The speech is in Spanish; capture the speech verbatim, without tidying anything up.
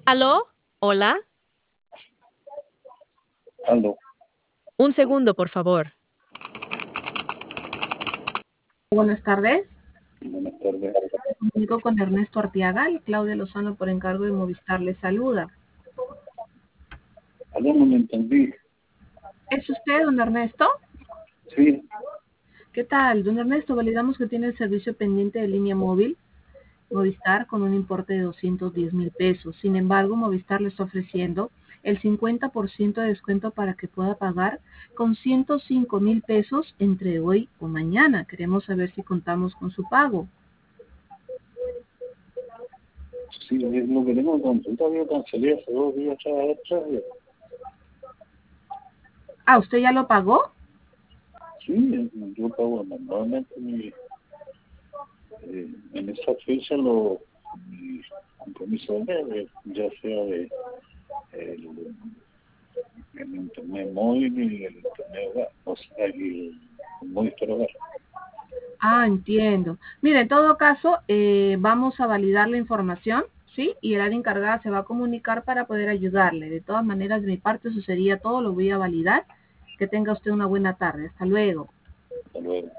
¿Aló? ¿Hola? Aló. Un segundo, por favor. Buenas tardes. Buenas tardes. Me comunico con Ernesto Arteaga y Claudia Lozano por encargo de Movistar les saluda. Aló, no me entendí. ¿Es usted, don Ernesto? Sí, ¿Qué tal? Don Ernesto, validamos que tiene el servicio pendiente de línea móvil Movistar con un importe de doscientos diez mil pesos. Sin embargo, Movistar le está ofreciendo el cincuenta por ciento de descuento para que pueda pagar con ciento cinco mil pesos entre hoy o mañana. Queremos saber si contamos con su pago. sí, es lo que tengo consulta, yo cancelé hace dos días atrás. Ah, ¿usted ya lo pagó? Sí, yo pago normalmente mi, eh, en esa fecha lo, mi compromiso de mes, ya sea de el, el internet móvil y el internet hogar, o sea, el, el Movistar hogar. Ah, entiendo. Mire, en todo caso, eh, vamos a validar la información, ¿sí? Y el área encargada se va a comunicar para poder ayudarle. De todas maneras, de mi parte, eso sería todo. Lo voy a validar. Que tenga usted una buena tarde. Hasta luego. Hasta luego.